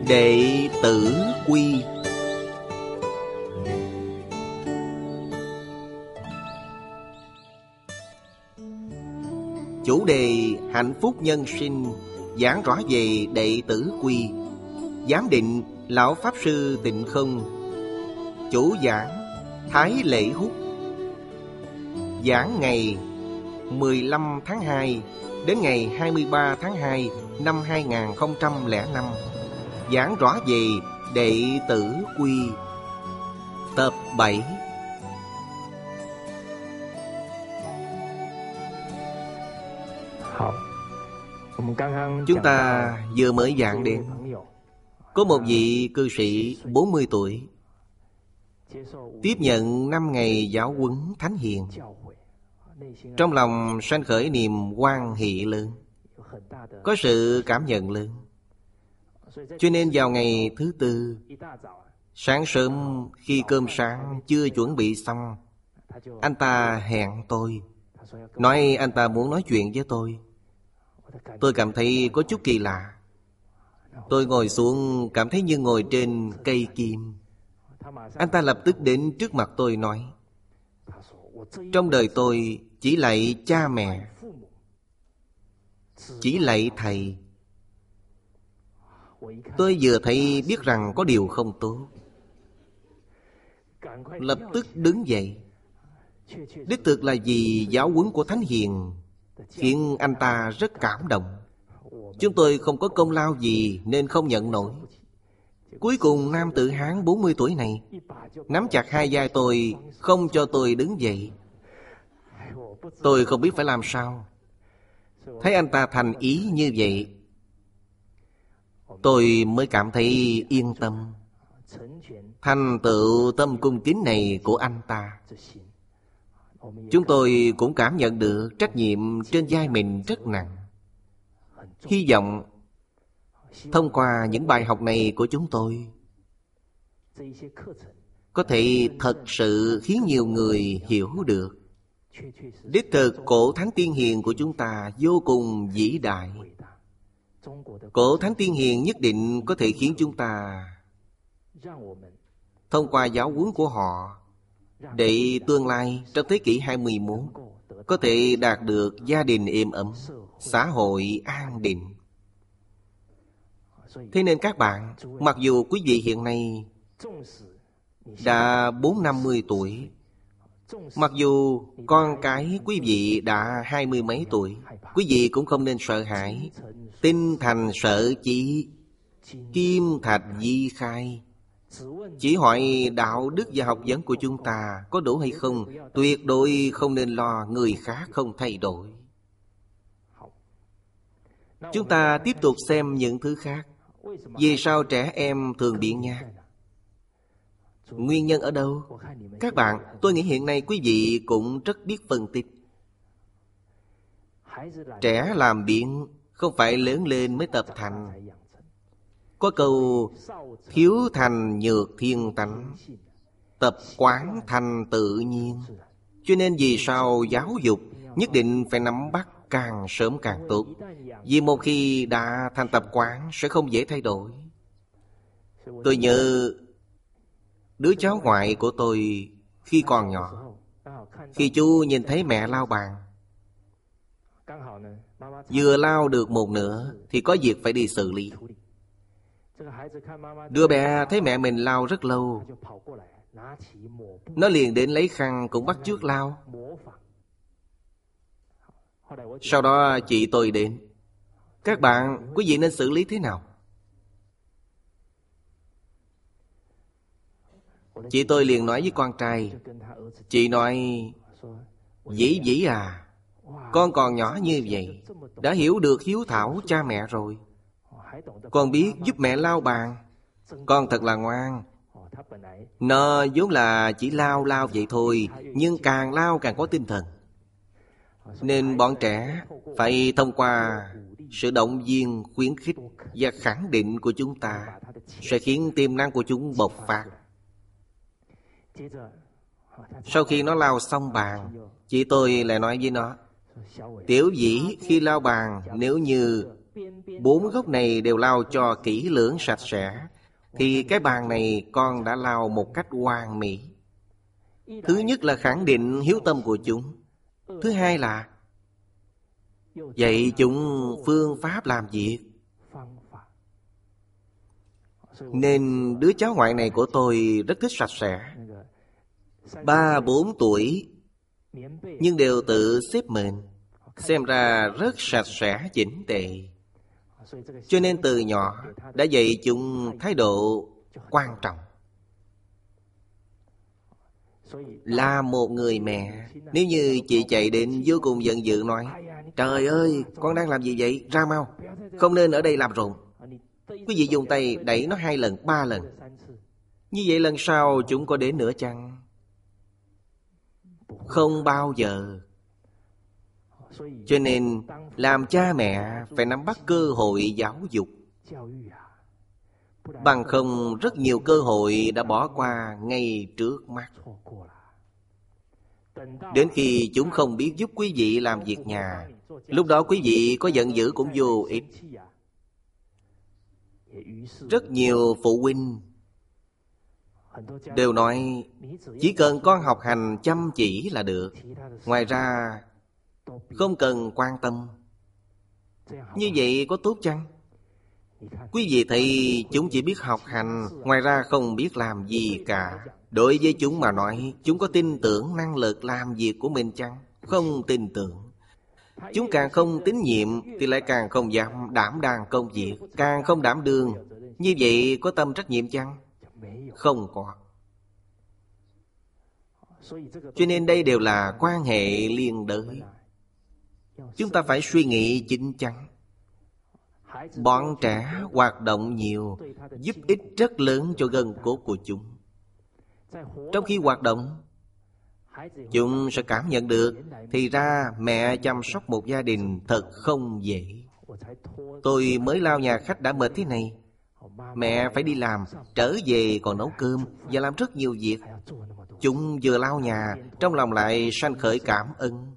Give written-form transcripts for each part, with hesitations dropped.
Đệ tử quy. Chủ đề hạnh phúc nhân sinh, giảng rõ về đệ tử quy. Giám định Lão Pháp Sư Tịnh Không. Chủ giảng Thái Lễ Húc. Giảng ngày 15 tháng 2 đến ngày 23 tháng 2 năm 2005. Giảng rõ về đệ tử quy. Tập 7. Chúng ta vừa mới giảng đến có một vị cư sĩ 40 tuổi tiếp nhận 5 ngày giáo huấn Thánh Hiền. Trong lòng sanh khởi niềm hoan hỷ lớn, có sự cảm nhận lớn. Cho nên vào ngày thứ tư, sáng sớm khi cơm sáng chưa chuẩn bị xong, anh ta hẹn tôi, nói anh ta muốn nói chuyện với tôi. Tôi cảm thấy có chút kỳ lạ. Tôi ngồi xuống cảm thấy như ngồi trên cây kim. Anh ta lập tức đến trước mặt tôi nói: trong đời tôi chỉ lạy cha mẹ, chỉ lạy thầy. Tôi vừa thấy biết rằng có điều không tốt, lập tức đứng dậy. Đích thực là vì giáo huấn của Thánh Hiền khiến anh ta rất cảm động. Chúng tôi không có công lao gì nên không nhận nổi. Cuối cùng nam tử Hán 40 tuổi này nắm chặt hai vai tôi, không cho tôi đứng dậy. Tôi không biết phải làm sao. Thấy anh ta thành ý như vậy, tôi mới cảm thấy yên tâm. Thành tựu tâm cung kính này của anh ta, chúng tôi cũng cảm nhận được trách nhiệm trên vai mình rất nặng. Hy vọng thông qua những bài học này của chúng tôi có thể thật sự khiến nhiều người hiểu được. Đích thực cổ Thánh Tiên Hiền của chúng ta vô cùng vĩ đại. Cổ Thánh Tiên Hiền nhất định có thể khiến chúng ta thông qua giáo huấn của họ, để tương lai trong thế kỷ 21 có thể đạt được gia đình êm ấm, xã hội an định. Thế nên các bạn, mặc dù quý vị hiện nay đã 40-50 tuổi, mặc dù con cái quý vị đã 20 mấy tuổi, quý vị cũng không nên sợ hãi. Tinh thành sở chí, kim thạch di khai. Chỉ hỏi đạo đức và học vấn của chúng ta có đủ hay không, tuyệt đối không nên lo người khác không thay đổi. Chúng ta tiếp tục xem những thứ khác. Vì sao trẻ em thường biện nhác? Nguyên nhân ở đâu? Các bạn, tôi nghĩ hiện nay quý vị cũng rất biết phân tích. Trẻ làm biện không phải lớn lên mới tập thành. Có câu thiếu thành nhược thiên tánh, tập quán thành tự nhiên. Cho nên vì sao giáo dục nhất định phải nắm bắt càng sớm càng tốt. Vì một khi đã thành tập quán sẽ không dễ thay đổi. Tôi nhớ đứa cháu ngoại của tôi khi còn nhỏ, khi chú nhìn thấy mẹ lau bàn, vừa lau được một nửa thì có việc phải đi xử lý. Đứa bé thấy mẹ mình lau rất lâu, nó liền đến lấy khăn cũng bắt chước lau. Sau đó chị tôi đến: các bạn, quý vị nên xử lý thế nào? Chị tôi liền nói với con trai. Chị nói: dĩ dĩ à, con còn nhỏ như vậy đã hiểu được hiếu thảo cha mẹ rồi, con biết giúp mẹ lau bàn. Con thật là ngoan. Nó vốn là chỉ lau vậy thôi, nhưng càng lau càng có tinh thần. Nên bọn trẻ phải thông qua sự động viên, khuyến khích và khẳng định của chúng ta sẽ khiến tiềm năng của chúng bộc phát. Sau khi nó lau xong bàn, chị tôi lại nói với nó: tiểu dĩ khi lau bàn, nếu như 4 gốc này đều lau cho kỹ lưỡng sạch sẽ, thì cái bàn này con đã lau một cách hoàn mỹ. Thứ nhất là khẳng định hiếu tâm của chúng. Thứ hai là dạy chúng phương pháp làm việc. Nên đứa cháu ngoại này của tôi rất thích sạch sẽ. 3-4 tuổi nhưng đều tự xếp mền, xem ra rất sạch sẽ chỉnh tề. Cho nên từ nhỏ đã dạy chúng thái độ quan trọng. Là một người mẹ, nếu như chị chạy đến vô cùng giận dữ nói: trời ơi, con đang làm gì vậy? Ra mau, không nên ở đây làm rộn. Quý vị dùng tay đẩy nó 2 lần, 3 lần. Như vậy lần sau chúng có đến nữa chăng? Không bao giờ. Cho nên làm cha mẹ phải nắm bắt cơ hội giáo dục. Bằng không rất nhiều cơ hội đã bỏ qua ngay trước mắt. Đến khi chúng không biết giúp quý vị làm việc nhà, lúc đó quý vị có giận dữ cũng vô ích. Rất nhiều phụ huynh đều nói chỉ cần con học hành chăm chỉ là được, ngoài ra không cần quan tâm. Như vậy có tốt chăng? Quý vị thấy chúng chỉ biết học hành, ngoài ra không biết làm gì cả. Đối với chúng mà nói, chúng có tin tưởng năng lực làm việc của mình chăng? Không tin tưởng. Chúng càng không tín nhiệm thì lại càng không dám đảm đang công việc, càng không đảm đương. Như vậy có tâm trách nhiệm chăng? Không có. Cho nên đây đều là quan hệ liên đới. Chúng ta phải suy nghĩ chín chắn. Bọn trẻ hoạt động nhiều, giúp ích rất lớn cho gân cốt của chúng. Trong khi hoạt động, chúng sẽ cảm nhận được thì ra mẹ chăm sóc một gia đình thật không dễ. Tôi mới lau nhà khách đã mệt thế này, mẹ phải đi làm, trở về còn nấu cơm và làm rất nhiều việc. Chúng vừa lau nhà, trong lòng lại sanh khởi cảm ơn.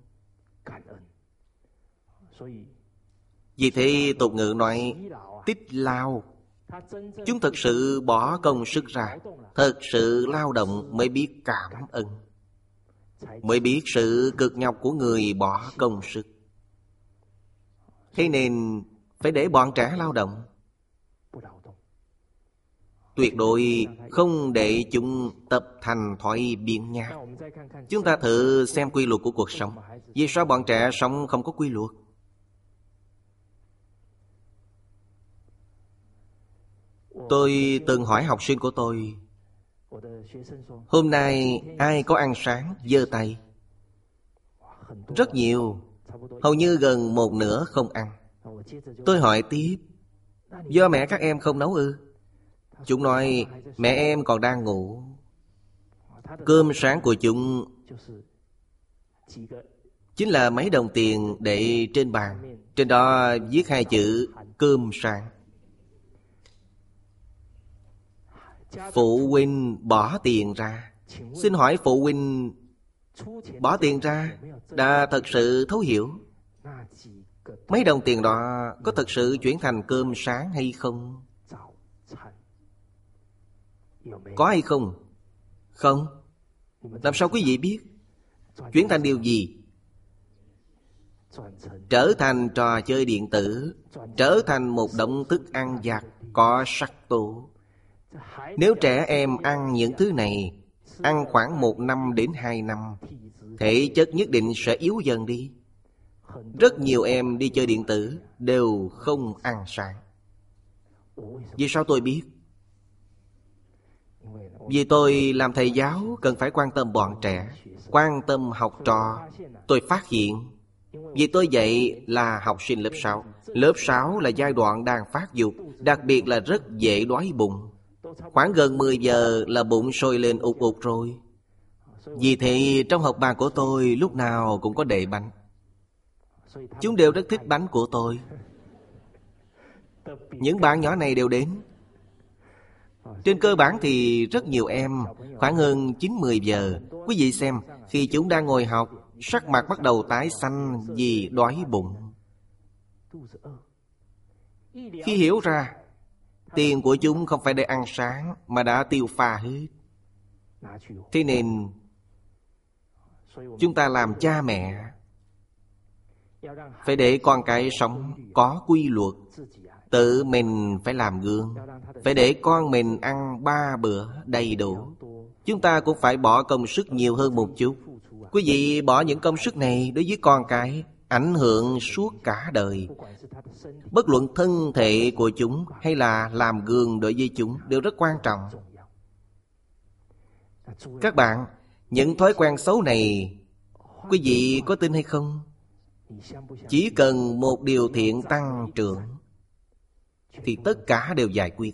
Vì thế tục ngữ nói tích lao. Chúng thật sự bỏ công sức ra, thật sự lao động mới biết cảm ơn, mới biết sự cực nhọc của người bỏ công sức. Thế nên phải để bọn trẻ lao động. Tuyệt đối không để chúng tập thành thói biếng nhác. Chúng ta thử xem quy luật của cuộc sống. Vì sao bọn trẻ sống không có quy luật? Tôi từng hỏi học sinh của tôi: hôm nay ai có ăn sáng giơ tay? Rất nhiều, hầu như gần một nửa không ăn. Tôi hỏi tiếp: do mẹ các em không nấu ư? Chúng nói mẹ em còn đang ngủ. Cơm sáng của chúng chính là mấy đồng tiền để trên bàn, trên đó viết 2 chữ cơm sáng. Phụ huynh bỏ tiền ra. Xin hỏi phụ huynh bỏ tiền ra đã thật sự thấu hiểu mấy đồng tiền đó có thật sự chuyển thành cơm sáng hay không? Có hay không? Không. Làm sao quý vị biết? Chuyển thành điều gì? Trở thành trò chơi điện tử, trở thành một đống thức ăn vặt có sắc tố. Nếu trẻ em ăn những thứ này, ăn khoảng 1 năm đến 2 năm, thể chất nhất định sẽ yếu dần đi. Rất nhiều em đi chơi điện tử đều không ăn sáng. Vì sao tôi biết? Vì tôi làm thầy giáo cần phải quan tâm bọn trẻ, quan tâm học trò. Tôi phát hiện, vì tôi dạy là học sinh lớp 6. Lớp 6 là giai đoạn đang phát dục, đặc biệt là rất dễ đói bụng. Khoảng gần 10 giờ là bụng sôi lên ục ục rồi. Vì thế trong học bàn của tôi lúc nào cũng có đầy bánh. Chúng đều rất thích bánh của tôi. Những bạn nhỏ này đều đến. Trên cơ bản thì rất nhiều em, khoảng hơn 9-10 giờ. Quý vị xem, khi chúng đang ngồi học, sắc mặt bắt đầu tái xanh vì đói bụng. Khi hiểu ra tiền của chúng không phải để ăn sáng mà đã tiêu pha hết. Thế nên chúng ta làm cha mẹ phải để con cái sống có quy luật. Tự mình phải làm gương, phải để con mình ăn 3 bữa đầy đủ. Chúng ta cũng phải bỏ công sức nhiều hơn một chút. Quý vị bỏ những công sức này đối với con cái, ảnh hưởng suốt cả đời. Bất luận thân thể của chúng hay là làm gương đối với chúng đều rất quan trọng. Các bạn, những thói quen xấu này, quý vị có tin hay không? Chỉ cần một điều thiện tăng trưởng thì tất cả đều giải quyết.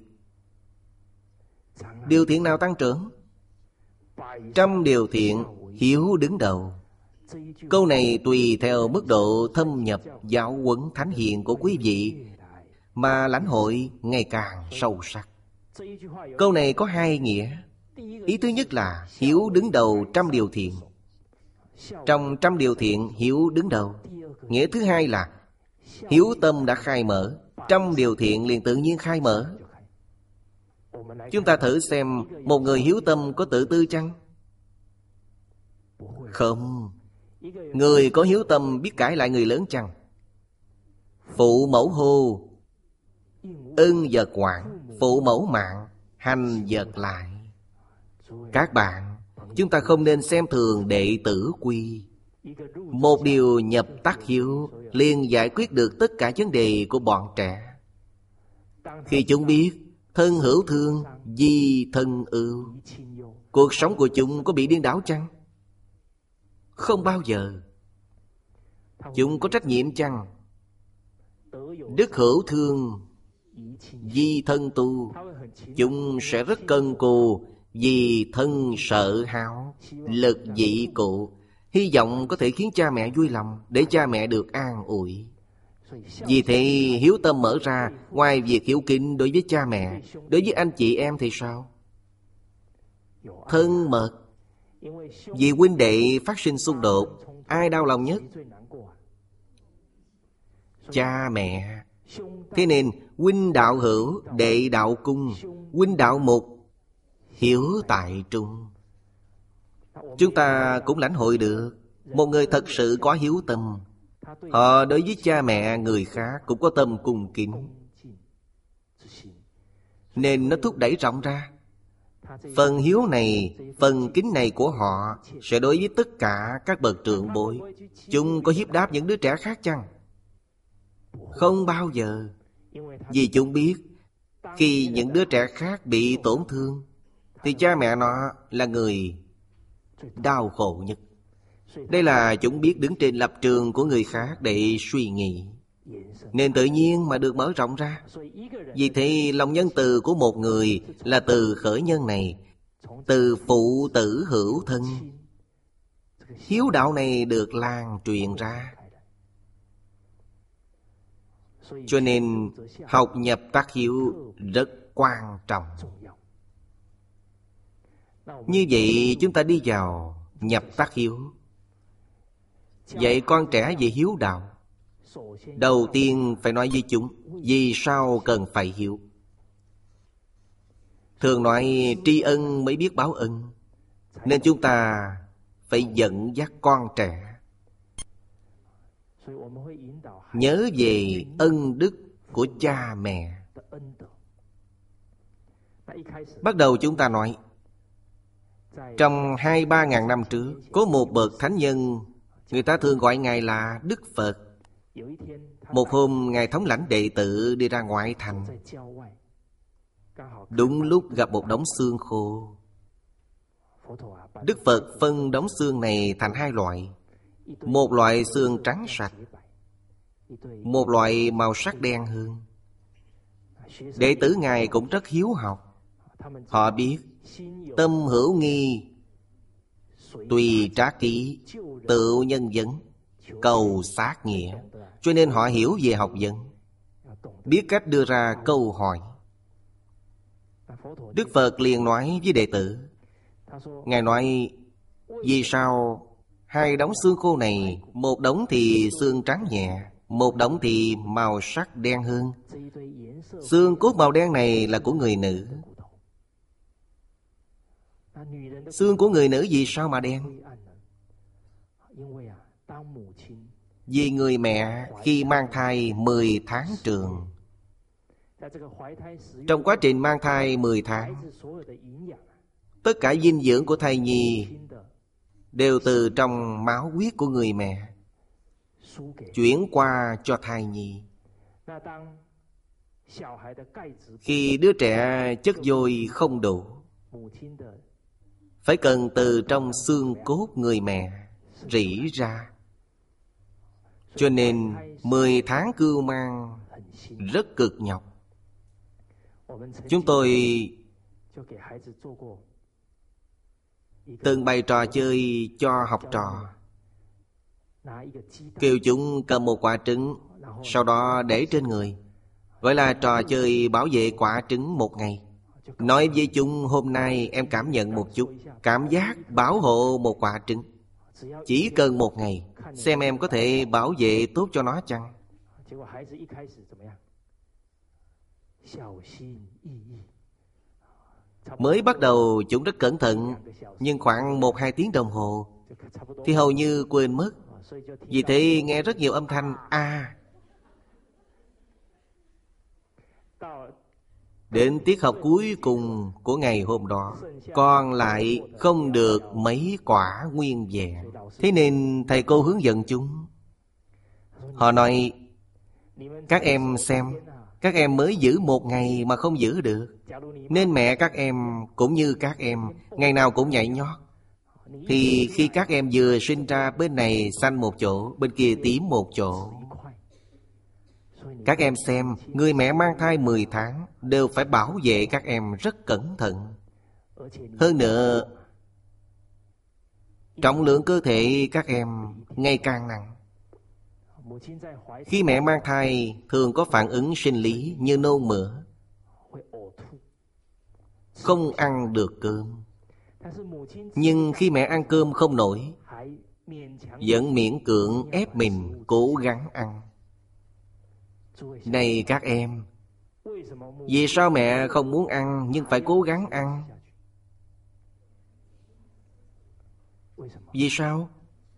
Điều thiện nào tăng trưởng? 100 điều thiện, hiếu đứng đầu. Câu này tùy theo mức độ thâm nhập giáo huấn thánh hiền của quý vị mà lãnh hội ngày càng sâu sắc. Câu này có 2 nghĩa. Ý thứ nhất là hiếu đứng đầu 100 điều thiện. Trong 100 điều thiện, hiếu đứng đầu. Nghĩa thứ hai là hiếu tâm đã khai mở, 100 điều thiện liền tự nhiên khai mở. Chúng ta thử xem một người hiếu tâm có tự tư chăng? Không. Người có hiếu tâm biết cãi lại người lớn chăng? Phụ mẫu hô, ưng vật quản, phụ mẫu mạng, hành vật lại. Các bạn, chúng ta không nên xem thường đệ tử quy. Một điều nhập tác hiếu liền giải quyết được tất cả vấn đề của bọn trẻ. Khi chúng biết thân hữu thương, di thân ưu, cuộc sống của chúng có bị điên đảo chăng? Không bao giờ. Chúng có trách nhiệm chăng? Đức hữu thương, di thân tu. Chúng sẽ rất cần cù, vì thân sợ hão, lực dị cụ. Hy vọng có thể khiến cha mẹ vui lòng, để cha mẹ được an ủi. Vì thế hiếu tâm mở ra, ngoài việc hiếu kính đối với cha mẹ, đối với anh chị em thì sao? Thân mật. Vì huynh đệ phát sinh xung đột, ai đau lòng nhất? Cha mẹ. Thế nên huynh đạo hữu, đệ đạo cung, huynh đạo mục, hiếu tại trung. Chúng ta cũng lãnh hội được. Một người thật sự có hiếu tâm, họ đối với cha mẹ người khác cũng có tâm cung kính, nên nó thúc đẩy rộng ra. Phần hiếu này, phần kính này của họ sẽ đối với tất cả các bậc trưởng bối. Chúng có hiếp đáp những đứa trẻ khác chăng? Không bao giờ. Vì chúng biết khi những đứa trẻ khác bị tổn thương thì cha mẹ nó là người đau khổ nhất. Đây là chúng biết đứng trên lập trường của người khác để suy nghĩ, nên tự nhiên mà được mở rộng ra. Vì thế lòng nhân từ của một người là từ khởi nhân này, từ phụ tử hữu thân. Hiếu đạo này được lan truyền ra. Cho nên học nhập tác hiếu rất quan trọng. Như vậy chúng ta đi vào nhập tác hiếu, dạy con trẻ về hiếu đạo. Đầu tiên phải nói với chúng vì sao cần phải hiếu. Thường nói tri ân mới biết báo ân, nên chúng ta phải dẫn dắt con trẻ nhớ về ân đức của cha mẹ. Bắt đầu chúng ta nói, trong 2-3 ngàn năm trước, có một bậc thánh nhân, người ta thường gọi Ngài là Đức Phật. Một hôm, Ngài thống lãnh đệ tử đi ra ngoại thành. Đúng lúc gặp một đống xương khô. Đức Phật phân đống xương này thành 2 loại. Một loại xương trắng sạch, một loại màu sắc đen hơn. Đệ tử Ngài cũng rất hiếu học. Họ biết tâm hữu nghi, tùy trá ký, tự nhân vấn, cầu sát nghĩa. Cho nên họ hiểu về học vấn, biết cách đưa ra câu hỏi. Đức Phật liền nói với đệ tử. Ngài nói, vì sao 2 đống xương khô này, một đống thì xương trắng nhẹ, một đống thì màu sắc đen hơn. Xương cốt màu đen này là của người nữ. Xương của người nữ vì sao mà đen? Vì người mẹ khi mang thai 10 tháng trường. Trong quá trình mang thai 10 tháng, tất cả dinh dưỡng của thai nhi đều từ trong máu huyết của người mẹ chuyển qua cho thai nhi. Khi đứa trẻ chất vôi không đủ, phải cần từ trong xương cốt người mẹ rỉ ra. Cho nên 10 tháng cưu mang rất cực nhọc. Chúng tôi từng bày trò chơi cho học trò, kêu chúng cầm một quả trứng, sau đó để trên người, gọi là trò chơi bảo vệ quả trứng một ngày. Nói với chúng hôm nay em cảm nhận một chút cảm giác bảo hộ một quả trứng. Chỉ cần một ngày, xem em có thể bảo vệ tốt cho nó chăng? Mới bắt đầu chúng rất cẩn thận, nhưng khoảng 1-2 tiếng đồng hồ thì hầu như quên mất. Vì thế nghe rất nhiều âm thanh a. Đến tiết học cuối cùng của ngày hôm đó, còn lại không được mấy quả nguyên vẹn. Thế nên thầy cô hướng dẫn chúng. Họ nói, các em xem, các em mới giữ một ngày mà không giữ được, nên mẹ các em cũng như các em, ngày nào cũng nhảy nhót. Thì khi các em vừa sinh ra, bên này xanh một chỗ, bên kia tím một chỗ. Các em xem, người mẹ mang thai 10 tháng đều phải bảo vệ các em rất cẩn thận. Hơn nữa, trọng lượng cơ thể các em ngày càng nặng. Khi mẹ mang thai thường có phản ứng sinh lý như nôn mửa, không ăn được cơm. Nhưng khi mẹ ăn cơm không nổi, vẫn miễn cưỡng ép mình cố gắng ăn. Này các em, vì sao mẹ không muốn ăn nhưng phải cố gắng ăn? Vì sao?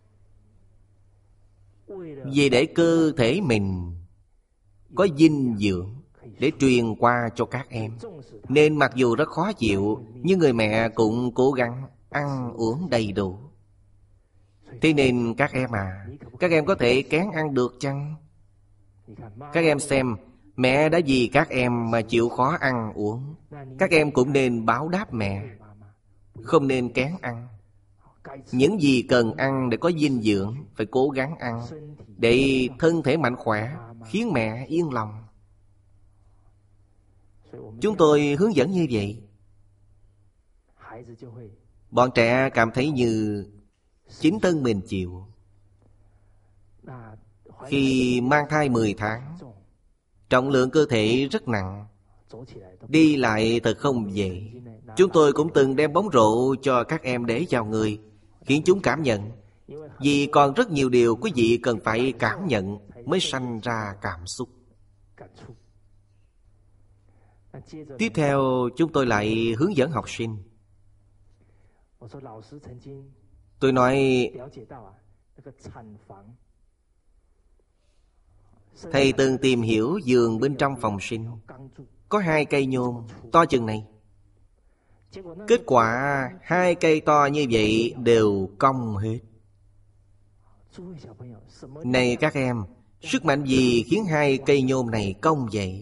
Vì để cơ thể mình có dinh dưỡng để truyền qua cho các em. Nên mặc dù rất khó chịu, nhưng người mẹ cũng cố gắng ăn uống đầy đủ. Thế nên các em à, các em có thể kén ăn được chăng? Các em xem, mẹ đã vì các em mà chịu khó ăn uống. Các em cũng nên báo đáp mẹ, không nên kén ăn. Những gì cần ăn để có dinh dưỡng phải cố gắng ăn, để thân thể mạnh khỏe, khiến mẹ yên lòng. Chúng tôi hướng dẫn như vậy, bọn trẻ cảm thấy như chính thân mình chịu. Khi mang thai 10 tháng, trọng lượng cơ thể rất nặng, đi lại thật không dễ. Chúng tôi cũng từng đem bóng rổ cho các em để vào người, khiến chúng cảm nhận. Vì còn rất nhiều điều quý vị cần phải cảm nhận mới sanh ra cảm xúc. Tiếp theo chúng tôi lại hướng dẫn học sinh. Tôi nói, thầy từng tìm hiểu giường bên trong phòng sinh, có 2 cây nhôm to chừng này. Kết quả 2 cây to như vậy đều cong hết. Này các em, sức mạnh gì khiến 2 cây nhôm này cong vậy?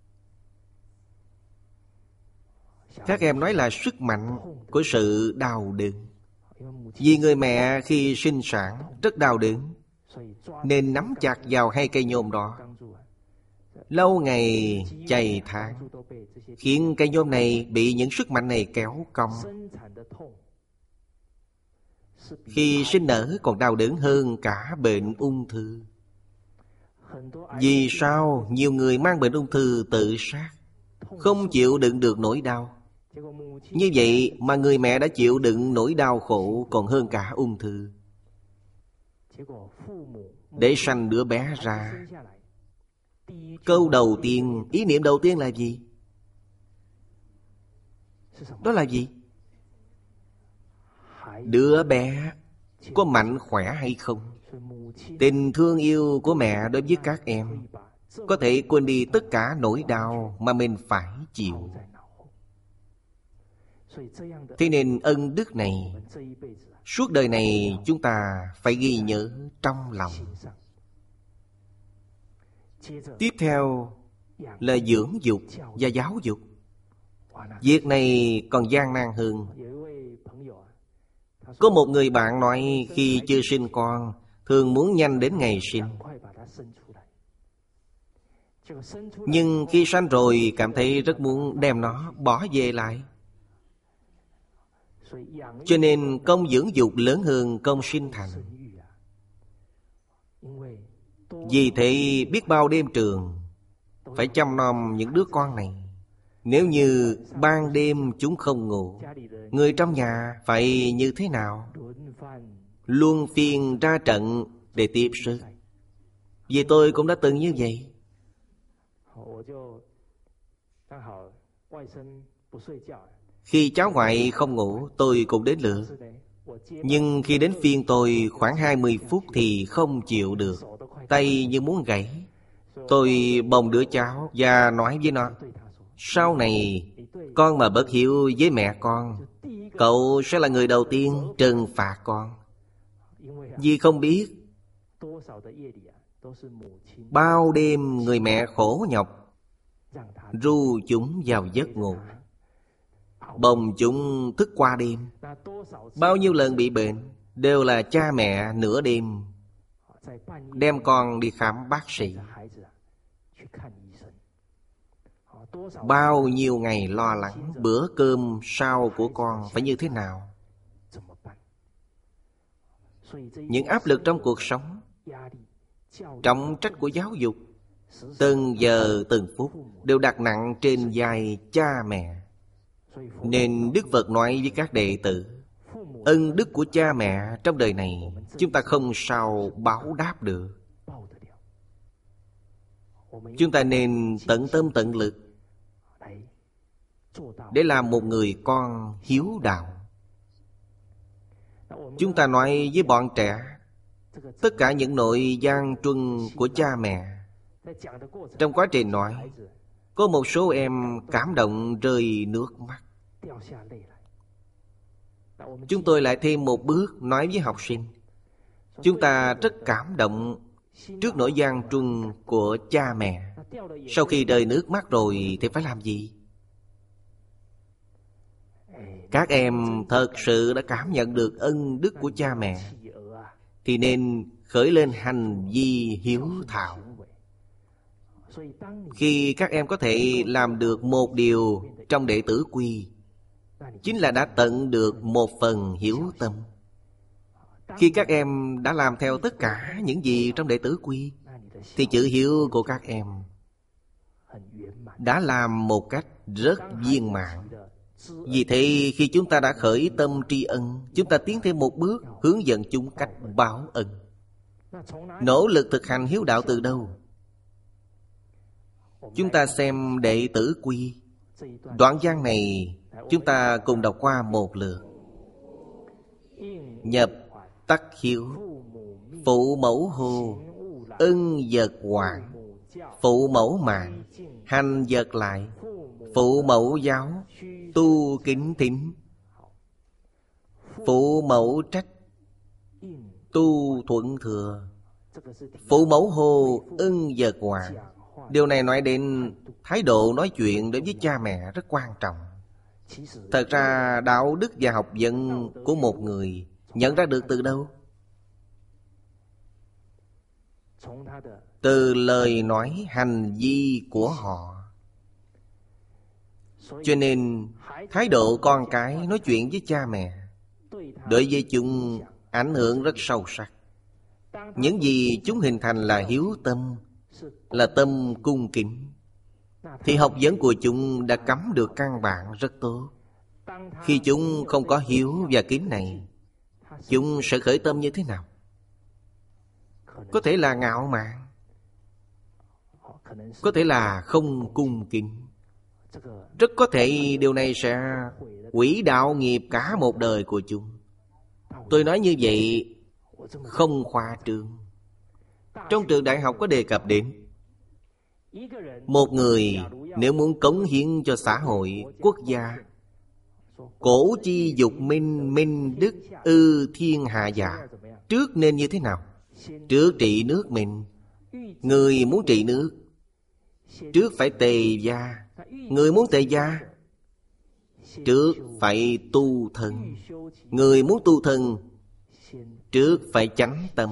Các em nói là sức mạnh của sự đau đớn. Vì người mẹ khi sinh sản rất đau đớn, nên nắm chặt vào 2 cây nhôm đó, lâu ngày chày tháng, khiến cây nhôm này bị những sức mạnh này kéo cong. Khi sinh nở còn đau đớn hơn cả bệnh ung thư. Vì sao nhiều người mang bệnh ung thư tự sát, không chịu đựng được nỗi đau? Như vậy mà người mẹ đã chịu đựng nỗi đau khổ còn hơn cả ung thư. để sanh đứa bé ra, câu đầu tiên, ý niệm đầu tiên là gì? Đó là gì? Đứa bé có mạnh khỏe hay không? Tình thương yêu của mẹ đối với các em có thể quên đi tất cả nỗi đau mà mình phải chịu. Thế nên ân đức này suốt đời này chúng ta phải ghi nhớ trong lòng. Tiếp theo là dưỡng dục và giáo dục. Việc này còn gian nan hơn. Có một người bạn nói khi chưa sinh con thường muốn nhanh đến ngày sinh, nhưng khi sanh rồi cảm thấy rất muốn đem nó bỏ về lại. Cho nên công dưỡng dục lớn hơn công sinh thành. Vì thế biết bao đêm trường phải chăm nom những đứa con này. Nếu như ban đêm chúng không ngủ, người trong nhà phải như thế nào? Luân phiên ra trận để tiếp sức. Vì tôi cũng đã từng như vậy. Khi cháu ngoại không ngủ, tôi cũng đến lượt. Nhưng khi đến phiên tôi khoảng 20 phút thì không chịu được, tay như muốn gãy. Tôi bồng đứa cháu và nói với nó: sau này con mà bất hiếu với mẹ con, cậu sẽ là người đầu tiên trừng phạt con. Vì không biết bao đêm người mẹ khổ nhọc ru chúng vào giấc ngủ, bồng chúng thức qua đêm. Bao nhiêu lần bị bệnh đều là cha mẹ nửa đêm đem con đi khám bác sĩ. Bao nhiêu ngày lo lắng bữa cơm sau của con phải như thế nào. Những áp lực trong cuộc sống, trọng trách của giáo dục, từng giờ từng phút đều đặt nặng trên vai cha mẹ. Nên Đức Phật nói với các đệ tử, ân đức của cha mẹ trong đời này chúng ta không sao báo đáp được. Chúng ta nên tận tâm tận lực để làm một người con hiếu đạo. Chúng ta nói với bọn trẻ tất cả những nội gian truân của cha mẹ. Trong quá trình nói, có một số em cảm động rơi nước mắt. Chúng tôi lại thêm một bước nói với học sinh, chúng ta rất cảm động trước nỗi gian truân của cha mẹ. Sau khi rơi nước mắt rồi thì phải làm gì? Các em thật sự đã cảm nhận được ân đức của cha mẹ thì nên khởi lên hành vi hiếu thảo. Khi các em có thể làm được một điều trong đệ tử quy, chính là đã tận được một phần hiếu tâm. Khi các em đã làm theo tất cả những gì trong đệ tử quy, thì chữ hiếu của các em đã làm một cách rất viên mãn. Vì thế khi chúng ta đã khởi tâm tri ân, chúng ta tiến thêm một bước hướng dẫn chúng cách báo ân. Nỗ lực thực hành hiếu đạo từ đâu? Chúng ta xem đệ tử quy. Đoạn văn này chúng ta cùng đọc qua một lượt. Nhập tắc hiếu, phụ mẫu hô, ân vật hoàng. Phụ mẫu mạng, hành vật lại. Phụ mẫu giáo, tu kính thính. Phụ mẫu trách, tu thuận thừa. Phụ mẫu hô, ân vật hoàng. Điều này nói đến thái độ nói chuyện đối với cha mẹ rất quan trọng. Thật ra đạo đức và học vấn của một người nhận ra được từ đâu? Từ lời nói hành vi của họ. Cho nên thái độ con cái nói chuyện với cha mẹ đối với chúng ảnh hưởng rất sâu sắc. Những gì chúng hình thành là hiếu tâm, là tâm cung kính, thì học vấn của chúng đã cắm được căn bản rất tốt. Khi chúng không có hiếu và kính này, chúng sẽ khởi tâm như thế nào? có thể là ngạo mạn, có thể là không cung kính. Rất có thể điều này sẽ hủy đạo nghiệp cả một đời của chúng. Tôi nói như vậy không khoa trương. Trong trường đại học có đề cập đến một người nếu muốn cống hiến cho xã hội, quốc gia, cổ chi dục minh, minh đức ư thiên hạ dạ, trước nên như thế nào? Trước trị nước mình. Người muốn trị nước, trước phải tề gia. Người muốn tề gia, trước phải tu thân. Người muốn tu thân, trước phải chánh tâm.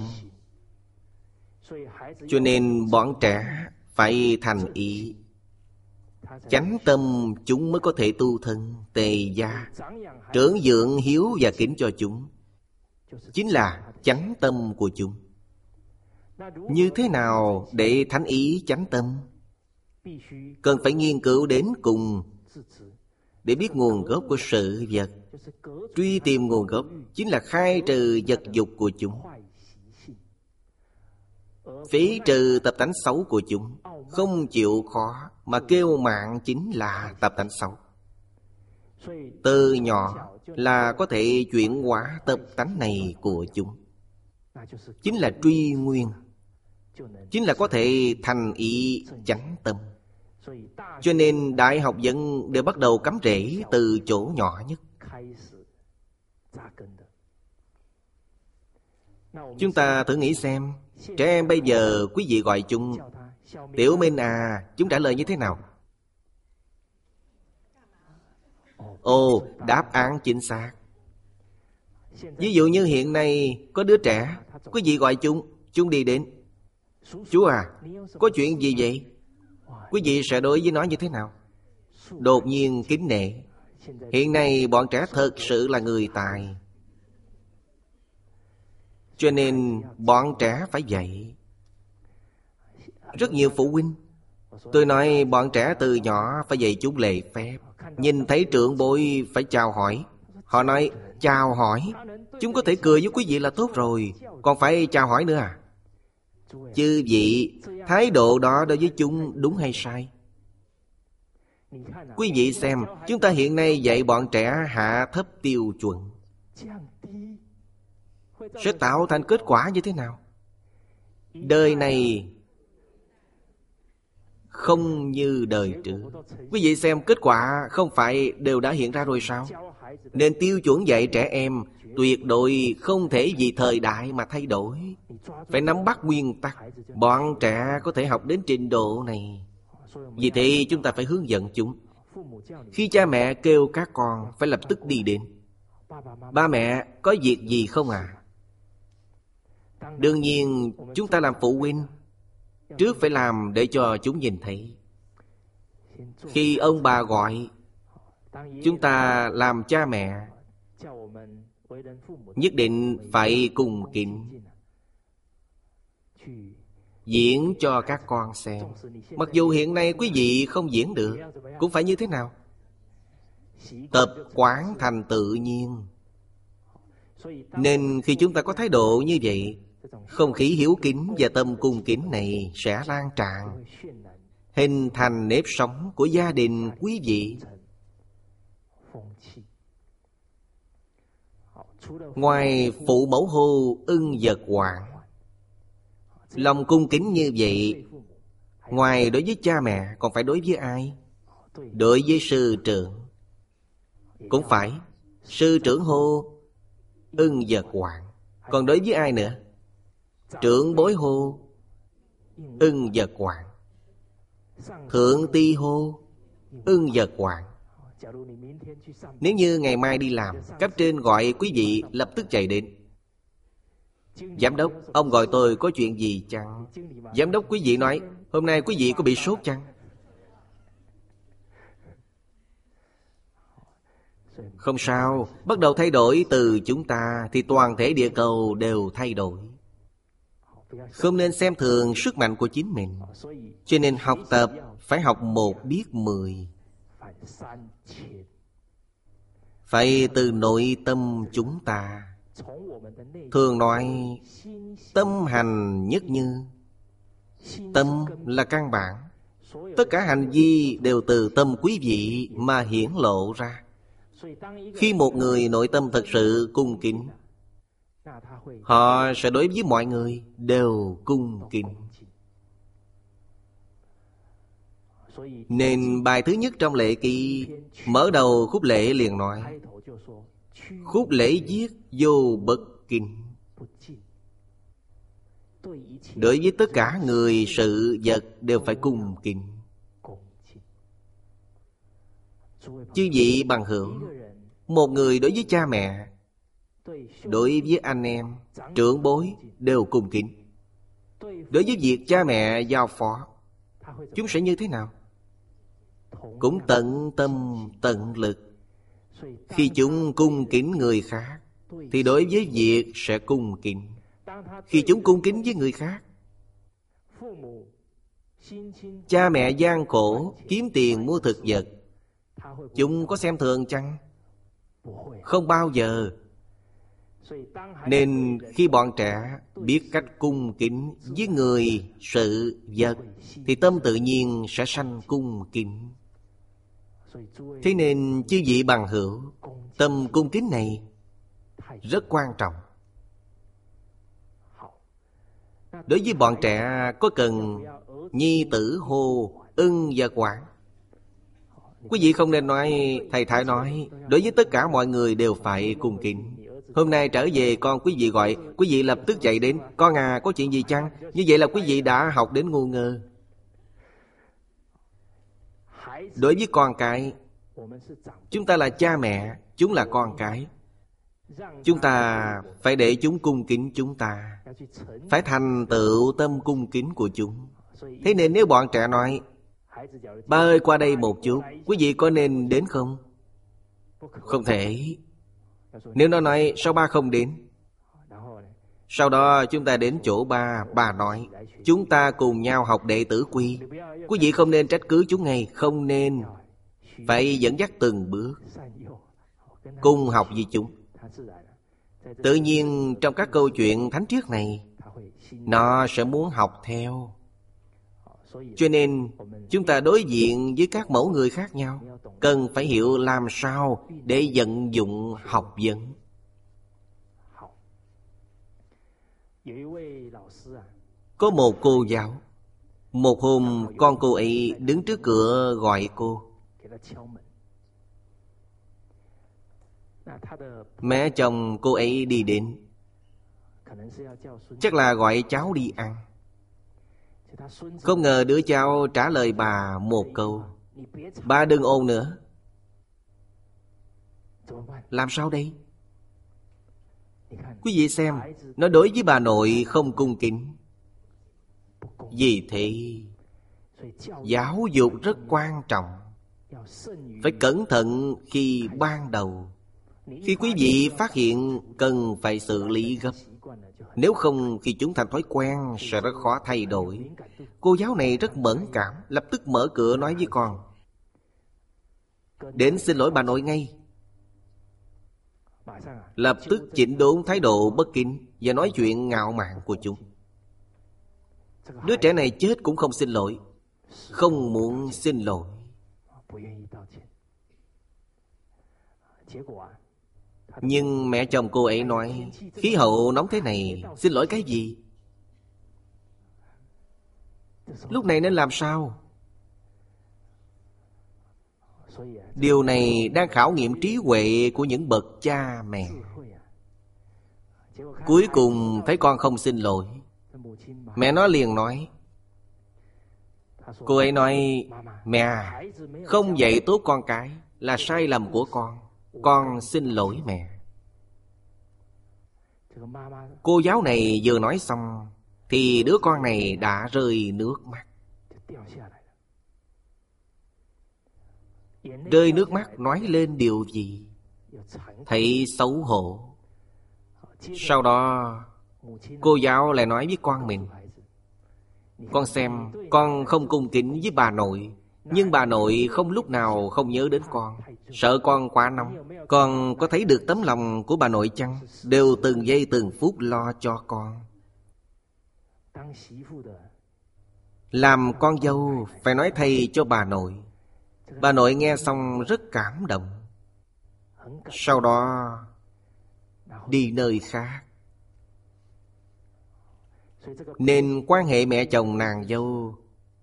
Cho nên bọn trẻ phải thành ý. Chánh tâm chúng mới có thể tu thân, tề gia. Trưởng dưỡng hiếu và kính cho chúng chính là chánh tâm của chúng. Như thế nào để thánh ý chánh tâm? Cần phải nghiên cứu đến cùng để biết nguồn gốc của sự vật. Truy tìm nguồn gốc chính là khai trừ vật dục của chúng, phế trừ tập tánh xấu của chúng. Không chịu khó mà kêu mạng chính là tập tánh xấu. Từ nhỏ là có thể chuyển hóa tập tánh này của chúng, chính là truy nguyên, chính là có thể thành ý chánh tâm. Cho nên đại học vẫn đều bắt đầu cắm rễ từ chỗ nhỏ nhất. Chúng ta thử nghĩ xem, trẻ em bây giờ quý vị gọi chúng Tiểu Minh à, chúng trả lời như thế nào? Ồ, đáp án chính xác. Ví dụ như hiện nay có đứa trẻ, quý vị gọi chúng đi đến. Chú à, có chuyện gì vậy? Quý vị sẽ đối với nó như thế nào? Đột nhiên kính nể. Hiện nay bọn trẻ thật sự là người tài. Cho nên bọn trẻ phải dạy. Rất nhiều phụ huynh, tôi nói bọn trẻ từ nhỏ phải dạy chúng lễ phép. Nhìn thấy trưởng bối phải chào hỏi. Họ nói chào hỏi, chúng có thể cười với quý vị là tốt rồi, còn phải chào hỏi nữa à? Chư vị, thái độ đó đối với chúng đúng hay sai? Quý vị xem, chúng ta hiện nay dạy bọn trẻ hạ thấp tiêu chuẩn sẽ tạo thành kết quả như thế nào? Đời này không như đời trước. Quý vị xem kết quả không phải đều đã hiện ra rồi sao? Nên tiêu chuẩn dạy trẻ em tuyệt đối không thể vì thời đại mà thay đổi. Phải nắm bắt nguyên tắc. Bọn trẻ có thể học đến trình độ này. Vì thế chúng ta phải hướng dẫn chúng. Khi cha mẹ kêu các con phải lập tức đi đến. Ba mẹ có việc gì không à? Đương nhiên chúng ta làm phụ huynh trước phải làm để cho chúng nhìn thấy. Khi ông bà gọi, chúng ta làm cha mẹ nhất định phải cùng kính diễn cho các con xem. Mặc dù hiện nay quý vị không diễn được, cũng phải như thế nào? Tập quán thành tự nhiên. Nên khi chúng ta có thái độ như vậy, không khí hiếu kính và tâm cung kính này sẽ lan tràn, hình thành nếp sống của gia đình quý vị. Ngoài phụ mẫu hô ưng vật hoạn, lòng cung kính như vậy, ngoài đối với cha mẹ còn phải đối với ai? Đối với sư trưởng cũng phải. Sư trưởng hô ưng vật hoạn. Còn đối với ai nữa? Trưởng bối hô ưng vật hoạn. Thượng ti hô ưng vật hoạn. Nếu như ngày mai đi làm, cấp trên gọi quý vị lập tức chạy đến. Giám đốc, ông gọi tôi có chuyện gì chăng? Giám đốc quý vị nói, hôm nay quý vị có bị sốt chăng? Không sao, bắt đầu thay đổi từ chúng ta thì toàn thể địa cầu đều thay đổi. Không nên xem thường sức mạnh của chính mình. Cho nên học tập phải học 1 biết 10. Phải từ nội tâm chúng ta thường nói tâm hành nhất như. Tâm là căn bản. Tất cả hành vi đều từ tâm quý vị mà hiển lộ ra. Khi một người nội tâm thật sự cung kính, họ sẽ đối với mọi người đều cung kính. Nên bài thứ nhất trong lễ ký mở đầu khúc lễ liền nói: khúc lễ viết vô bất kính. Đối với tất cả người sự vật đều phải cung kính. Chư vị bằng hữu, một người đối với cha mẹ, đối với anh em, trưởng bối đều cung kính. Đối với việc cha mẹ giao phó, chúng sẽ như thế nào? Cũng tận tâm tận lực. Khi chúng cung kính người khác, thì đối với việc sẽ cung kính. Khi chúng cung kính với người khác, cha mẹ gian khổ kiếm tiền mua thực vật, chúng có xem thường chăng? Không bao giờ. Nên khi bọn trẻ biết cách cung kính với người, sự, vật, thì tâm tự nhiên sẽ sanh cung kính. Thế nên chư vị bằng hữu, tâm cung kính này rất quan trọng. Đối với bọn trẻ có cần nhi tử hô ưng và quản. Quý vị không nên nói thầy Thái nói đối với tất cả mọi người đều phải cung kính. Hôm nay trở về con quý vị gọi, quý vị lập tức chạy đến: con à, có chuyện gì chăng? Như vậy là quý vị đã học đến ngu ngơ. Đối với con cái, chúng ta là cha mẹ, chúng là con cái. Chúng ta phải để chúng cung kính chúng ta, phải thành tựu tâm cung kính của chúng. Thế nên nếu bọn trẻ nói: ba ơi qua đây một chút, quý vị có nên đến không? Không thể. Nếu nó nói sao ba không đến, sau đó chúng ta đến chỗ ba, bà nói chúng ta cùng nhau học đệ tử quy. Quý vị không nên trách cứ chúng ngay, không nên. Phải dẫn dắt từng bước, cùng học với chúng. Tự nhiên trong các câu chuyện thánh triết này, nó sẽ muốn học theo. Cho nên chúng ta đối diện với các mẫu người khác nhau, cần phải hiểu làm sao để vận dụng học vấn. Có một cô giáo, một hôm con cô ấy đứng trước cửa gọi cô. Mẹ chồng cô ấy đi đến, chắc là gọi cháu đi ăn. Không ngờ đứa cháu trả lời bà một câu: ba đừng ồn nữa. Làm sao đây? Quý vị xem, nó đối với bà nội không cung kính. Vì thế giáo dục rất quan trọng. Phải cẩn thận khi ban đầu. Khi quý vị phát hiện cần phải xử lý gấp. Nếu không khi chúng thành thói quen sẽ rất khó thay đổi. Cô giáo này rất mẫn cảm, lập tức mở cửa nói với con: đến xin lỗi bà nội ngay. Lập tức chỉnh đốn thái độ bất kính và nói chuyện ngạo mạn của chúng. Đứa trẻ này chết cũng không xin lỗi, không muốn xin lỗi. Nhưng mẹ chồng cô ấy nói: khí hậu nóng thế này, xin lỗi cái gì? Lúc này nên làm sao? Điều này đang khảo nghiệm trí huệ của những bậc cha mẹ. Cuối cùng thấy con không xin lỗi, mẹ nó liền nói. Cô ấy nói: mẹ, không dạy tốt con cái là sai lầm của con xin lỗi mẹ. Cô giáo này vừa nói xong thì đứa con này đã rơi nước mắt. Rơi nước mắt nói lên điều gì? Thấy xấu hổ. Sau đó cô giáo lại nói với con mình: con xem, con không cung kính với bà nội, nhưng bà nội không lúc nào không nhớ đến con. Sợ con quá nóng. Con có thấy được tấm lòng của bà nội chăng? Đều từng giây từng phút lo cho con. Làm con dâu phải nói thầy cho bà nội. Bà nội nghe xong rất cảm động. Sau đó đi nơi khác. Nên quan hệ mẹ chồng nàng dâu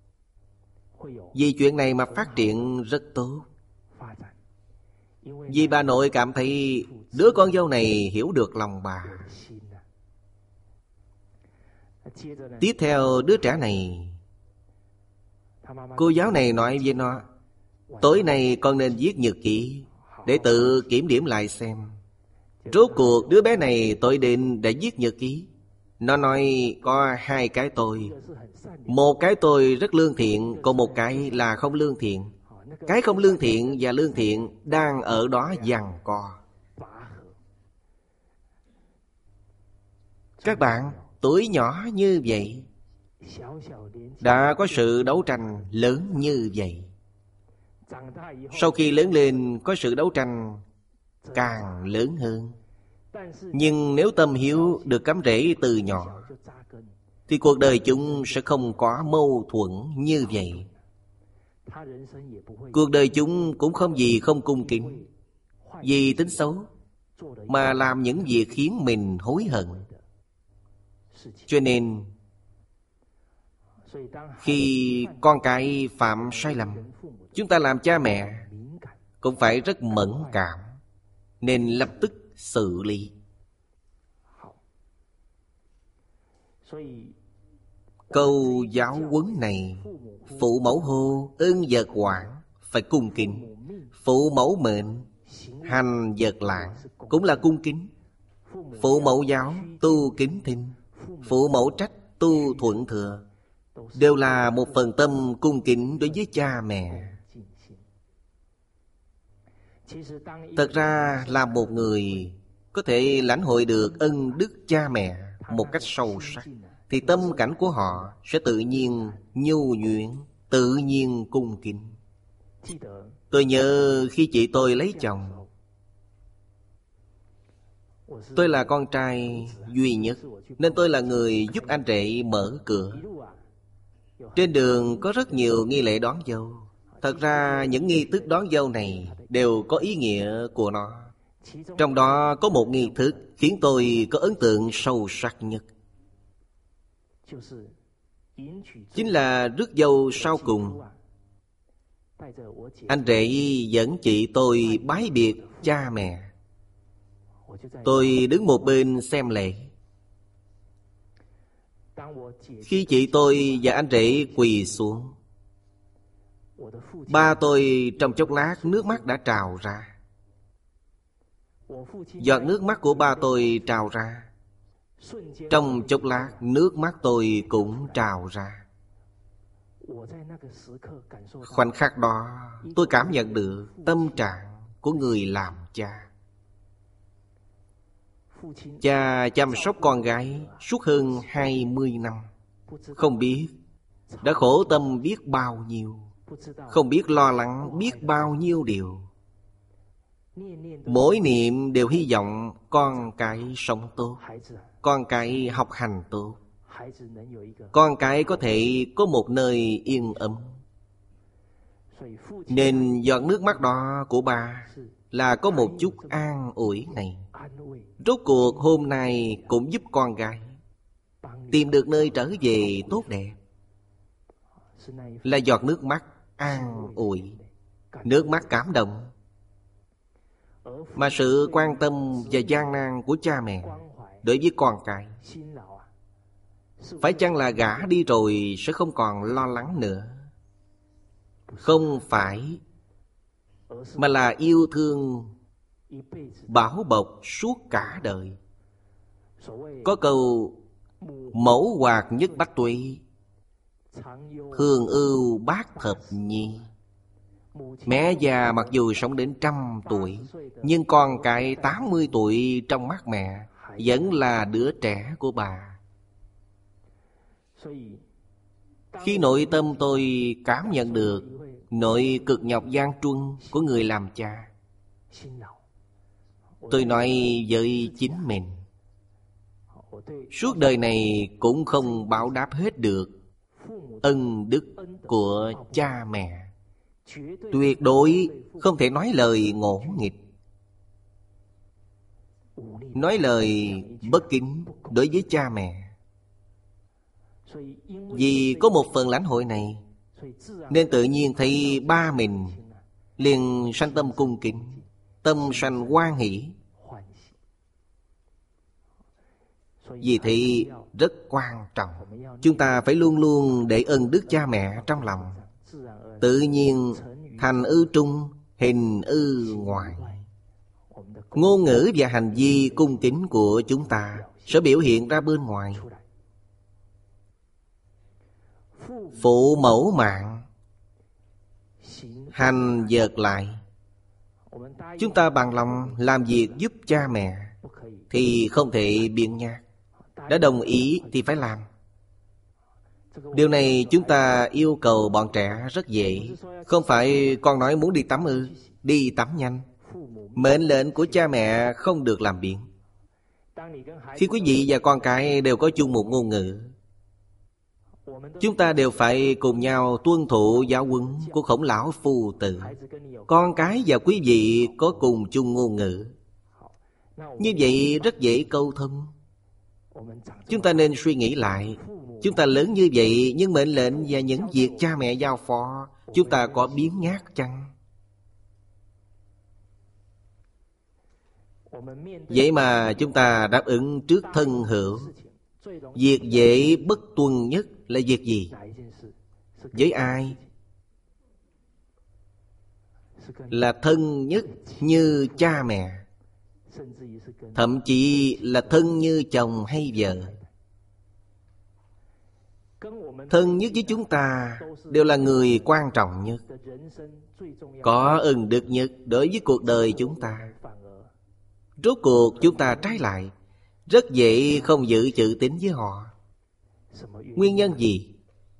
vì chuyện này mà phát triển rất tốt. Vì bà nội cảm thấy đứa con dâu này hiểu được lòng bà. Tiếp theo đứa trẻ này, cô giáo này nói với nó: tối nay con nên viết nhật ký để tự kiểm điểm lại xem rốt cuộc đứa bé này tội định đã viết nhật ký. Nó nói có hai cái tôi. Một cái tôi rất lương thiện, còn một cái là không lương thiện. Cái không lương thiện và lương thiện đang ở đó giằng co. Các bạn, tuổi nhỏ như vậy đã có sự đấu tranh lớn như vậy. Sau khi lớn lên có sự đấu tranh càng lớn hơn. Nhưng nếu tâm hiếu được cắm rễ từ nhỏ thì cuộc đời chúng sẽ không có mâu thuẫn như vậy. Cuộc đời chúng cũng không gì không cung kính, vì tính xấu mà làm những việc khiến mình hối hận. Cho nên khi con cái phạm sai lầm, chúng ta làm cha mẹ cũng phải rất mẫn cảm, nên lập tức xử lý. Câu giáo huấn này: phụ mẫu hô, ưng vật quản, phải cung kính. Phụ mẫu mệnh, hành vật lãng, cũng là cung kính. Phụ mẫu giáo, tu kính thinh. Phụ mẫu trách, tu thuận thừa, đều là một phần tâm cung kính đối với cha mẹ. Thật ra là một người có thể lãnh hội được ân đức cha mẹ một cách sâu sắc, thì tâm cảnh của họ sẽ tự nhiên nhu nhuyễn, tự nhiên cung kính. Tôi nhớ khi chị tôi lấy chồng, tôi là con trai duy nhất, nên tôi là người giúp anh rể mở cửa. Trên đường có rất nhiều nghi lễ đón dâu. Thật ra những nghi thức đón dâu này đều có ý nghĩa của nó. Trong đó có một nghi thức khiến tôi có ấn tượng sâu sắc nhất, chính là rước dâu sau cùng. Anh rể dẫn chị tôi bái biệt cha mẹ. Tôi đứng một bên xem lễ. Khi chị tôi và anh rể quỳ xuống, ba tôi trong chốc lát nước mắt đã trào ra. Giọt nước mắt của ba tôi trào ra, trong chốc lát nước mắt tôi cũng trào ra. Khoảnh khắc đó tôi cảm nhận được tâm trạng của người làm cha. Cha chăm sóc con gái suốt hơn 20 năm, không biết đã khổ tâm biết bao nhiêu, không biết lo lắng biết bao nhiêu điều. Mỗi niệm đều hy vọng con cái sống tốt, con cái học hành tốt, con cái có thể có một nơi yên ấm. Nên giọt nước mắt đó của ba là có một chút an ủi này. Rốt cuộc hôm nay cũng giúp con gái tìm được nơi trở về tốt đẹp. Là giọt nước mắt an ủi, nước mắt cảm động. Mà sự quan tâm và gian nan của cha mẹ đối với con cái, phải chăng là gả đi rồi sẽ không còn lo lắng nữa? Không phải, mà là yêu thương bảo bọc suốt cả đời. Có câu mẫu hoạt nhất bách tuế, thương ưu bát thập nhi. Mẹ già mặc dù sống đến 100 tuổi, nhưng con cái 80 tuổi trong mắt mẹ vẫn là đứa trẻ của bà. Khi nội tâm tôi cảm nhận được nỗi cực nhọc gian truân của người làm cha, Tôi nói với chính mình, suốt đời này cũng không báo đáp hết được ân đức của cha mẹ. Tuyệt đối không thể nói lời ngỗ nghịch, nói lời bất kính đối với cha mẹ. Vì có một phần lãnh hội này, nên tự nhiên thấy ba mình liền sanh tâm cung kính, tâm sanh hoan hỷ. Vì thế rất quan trọng, chúng ta phải luôn luôn để ơn đức cha mẹ trong lòng. Tự nhiên thành ư trung, hình ư ngoài. Ngôn ngữ và hành vi cung kính của chúng ta sẽ biểu hiện ra bên ngoài. Phụ mẫu mạng, hành vật lại. Chúng ta bằng lòng làm việc giúp cha mẹ thì không thể biện nhác. Đã đồng ý thì phải làm. Điều này chúng ta yêu cầu bọn trẻ rất dễ. Không phải con nói muốn đi tắm ư? Đi tắm nhanh. Mệnh lệnh của cha mẹ không được làm biếng. Khi quý vị và con cái đều có chung một ngôn ngữ, chúng ta đều phải cùng nhau tuân thủ giáo huấn của Khổng Lão Phu Tử. Con cái và quý vị có cùng chung ngôn ngữ, như vậy rất dễ câu thông. Chúng ta nên suy nghĩ lại, chúng ta lớn như vậy, nhưng mệnh lệnh và những việc cha mẹ giao phó, chúng ta có biếng nhác chăng? Vậy mà chúng ta đáp ứng trước thân hữu. Việc dễ bất tuân nhất là việc gì? Với ai? Là thân nhất như cha mẹ, thậm chí là thân như chồng hay vợ. Thân nhất với chúng ta đều là người quan trọng nhất, có ân đức nhất đối với cuộc đời chúng ta. Rốt cuộc chúng ta trái lại, rất dễ không giữ chữ tín với họ. Nguyên nhân gì?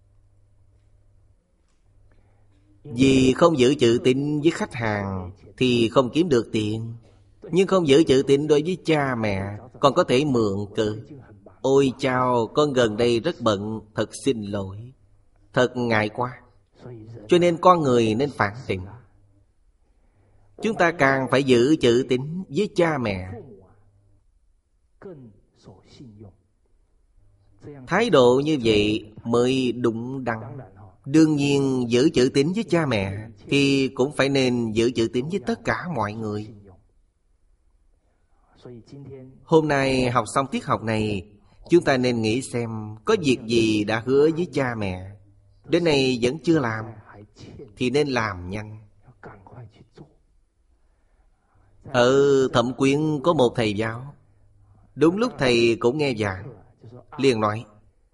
Vì không giữ chữ tín với khách hàng thì không kiếm được tiền, nhưng không giữ chữ tín đối với cha mẹ còn có thể mượn cớ. Ôi chao, con gần đây rất bận, thật xin lỗi, thật ngại quá. Cho nên con người nên phản tỉnh. Chúng ta càng phải giữ chữ tín với cha mẹ. Thái độ như vậy mới đúng đắn. Đương nhiên giữ chữ tín với cha mẹ thì cũng phải nên giữ chữ tín với tất cả mọi người. Hôm nay học xong tiết học này, chúng ta nên nghĩ xem có việc gì đã hứa với cha mẹ, đến nay vẫn chưa làm, thì nên làm nhanh. Ở Thẩm Quyến có một thầy giáo, đúng lúc thầy cũng nghe giảng, liền nói: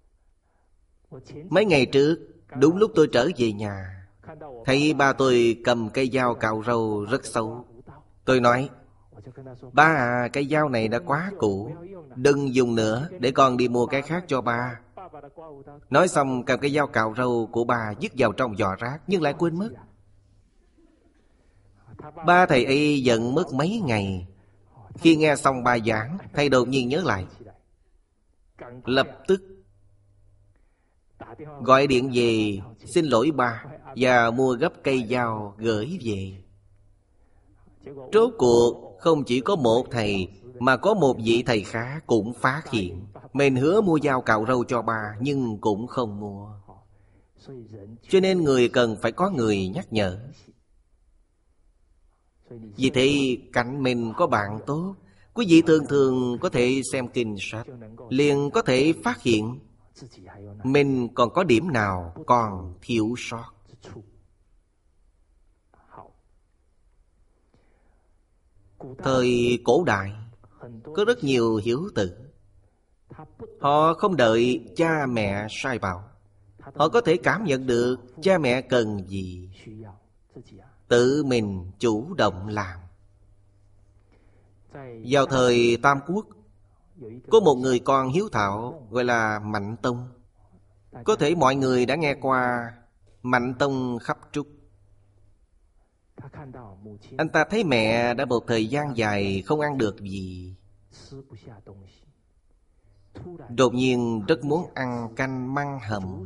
mấy ngày trước, đúng lúc tôi trở về nhà, thấy ba tôi cầm cây dao cạo râu rất xấu. Tôi nói: ba à, cây dao này đã quá cũ, đừng dùng nữa, để con đi mua cái khác cho ba. Nói xong cầm cây dao cạo râu của ba vứt vào trong giỏ rác, nhưng lại quên mất. Ba thầy ấy giận mất mấy ngày. Khi nghe xong bài giảng, thầy đột nhiên nhớ lại, lập tức gọi điện về xin lỗi ba và mua gấp cây dao gửi về. Rốt cuộc không chỉ có một thầy, mà có một vị thầy khác cũng phát hiện mình hứa mua dao cạo râu cho ba, nhưng cũng không mua. Cho nên người cần phải có người nhắc nhở. Vì thế cạnh mình có bạn tốt, quý vị thường thường có thể xem kinh sách, liền có thể phát hiện mình còn có điểm nào còn thiếu sót. Thời cổ đại có rất nhiều hiếu tử. Họ không đợi cha mẹ sai bảo, họ có thể cảm nhận được cha mẹ cần gì, tự mình chủ động làm. Vào thời Tam Quốc, có một người con hiếu thảo gọi là Mạnh Tông. Có thể mọi người đã nghe qua Mạnh Tông khắp trúc. Anh ta thấy mẹ đã một thời gian dài không ăn được gì, đột nhiên rất muốn ăn canh măng hầm.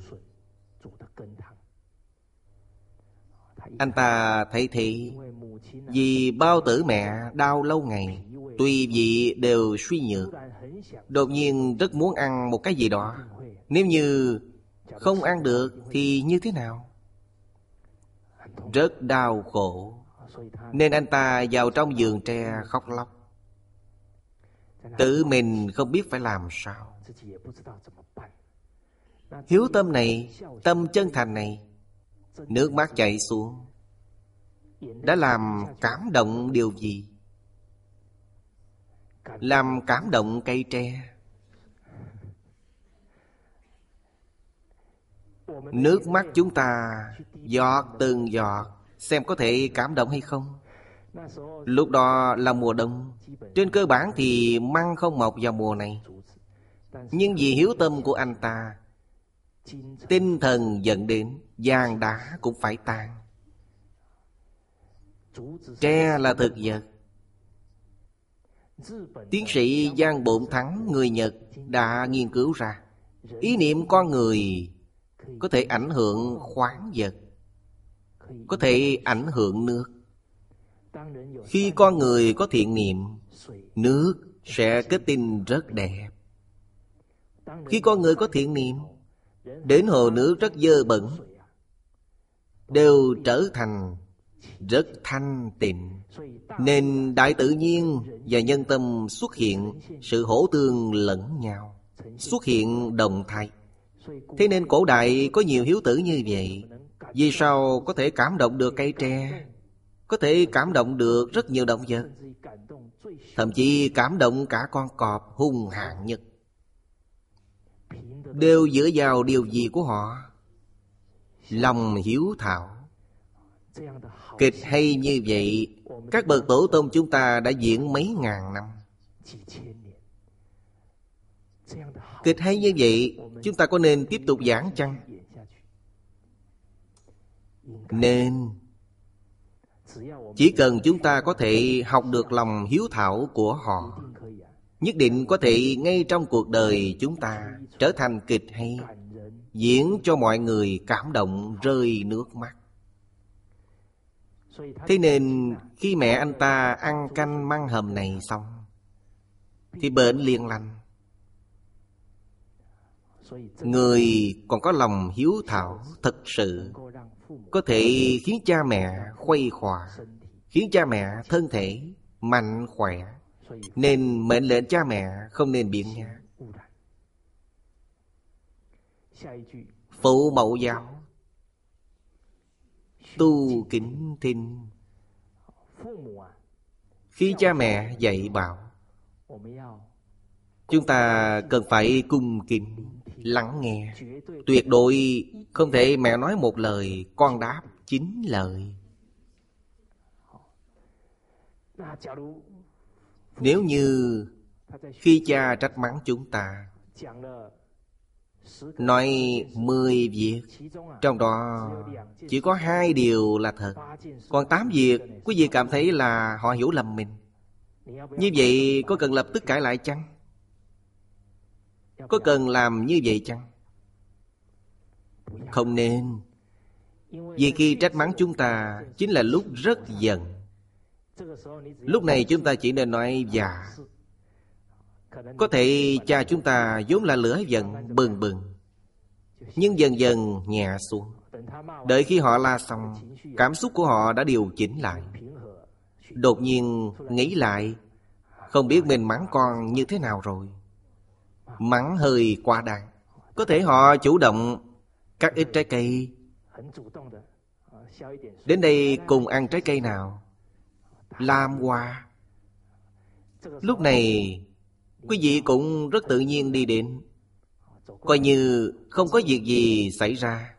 Anh ta thấy thế, vì bao tử mẹ đau lâu ngày, tùy vị đều suy nhược, đột nhiên rất muốn ăn một cái gì đó. Nếu như không ăn được thì như thế nào? Rất đau khổ, nên anh ta vào trong vườn tre khóc lóc. Tự mình không biết phải làm sao. Hiếu tâm này, tâm chân thành này, nước mắt chảy xuống, đã làm cảm động điều gì? Làm cảm động cây tre. Nước mắt chúng ta giọt từng giọt, xem có thể cảm động hay không? Lúc đó là mùa đông, trên cơ bản thì măng không mọc vào mùa này. Nhưng vì hiếu tâm của anh ta, tinh thần dẫn đến giàn đá cũng phải tan. Tre là thực vật. Tiến sĩ Giang Bộn Thắng người Nhật đã nghiên cứu ra, ý niệm con người có thể ảnh hưởng khoáng vật, có thể ảnh hưởng nước. Khi con người có thiện niệm, nước sẽ kết tinh rất đẹp. Khi con người có thiện niệm, đến hồ nước rất dơ bẩn đều trở thành rất thanh tịnh. Nên đại tự nhiên và nhân tâm xuất hiện sự hỗ tương lẫn nhau, xuất hiện đồng thay. Thế nên cổ đại có nhiều hiếu tử như vậy. Vì sao có thể cảm động được cây tre, có thể cảm động được rất nhiều động vật, thậm chí cảm động cả con cọp hung hãn nhất, đều dựa vào điều gì của họ? Lòng hiếu thảo. Kịch hay như vậy, các bậc tổ tông chúng ta đã diễn mấy ngàn năm. Kịch hay như vậy, chúng ta có nên tiếp tục giảng chăng? Nên. Chỉ cần chúng ta có thể học được lòng hiếu thảo của họ, nhất định có thể ngay trong cuộc đời chúng ta trở thành kịch hay, diễn cho mọi người cảm động rơi nước mắt. Thế nên khi mẹ anh ta ăn canh măng hầm này xong thì bệnh liền lành. Người còn có lòng hiếu thảo thật sự, có thể khiến cha mẹ khuây khỏa, khiến cha mẹ thân thể mạnh khỏe. Nên mệnh lệnh cha mẹ không nên biện nhã. Phụ mẫu giáo, tu kính thinh. Khi cha mẹ dạy bảo, chúng ta cần phải cung kính lắng nghe. Tuyệt đối không thể mẹ nói một lời, con đáp 9 lời. Nếu như khi cha trách mắng chúng ta, nói 10 việc, trong đó chỉ có 2 điều là thật, còn 8 việc quý vị cảm thấy là họ hiểu lầm mình, như vậy có cần lập tức cãi lại chăng? Có cần làm như vậy chăng? Không nên. Vì khi trách mắng chúng ta chính là lúc rất giận. Lúc này chúng ta chỉ nên nói dạ. Có thể cha chúng ta vốn là lửa giận bừng bừng, nhưng dần dần nhẹ xuống. Đợi khi họ la xong, cảm xúc của họ đã điều chỉnh lại. Đột nhiên nghĩ lại, không biết mình mắng con như thế nào rồi. Mắng hơi quá đáng. Có thể họ chủ động cắt ít trái cây, đến đây cùng ăn trái cây nào, làm quà. Lúc này quý vị cũng rất tự nhiên đi đến, coi như không có việc gì xảy ra.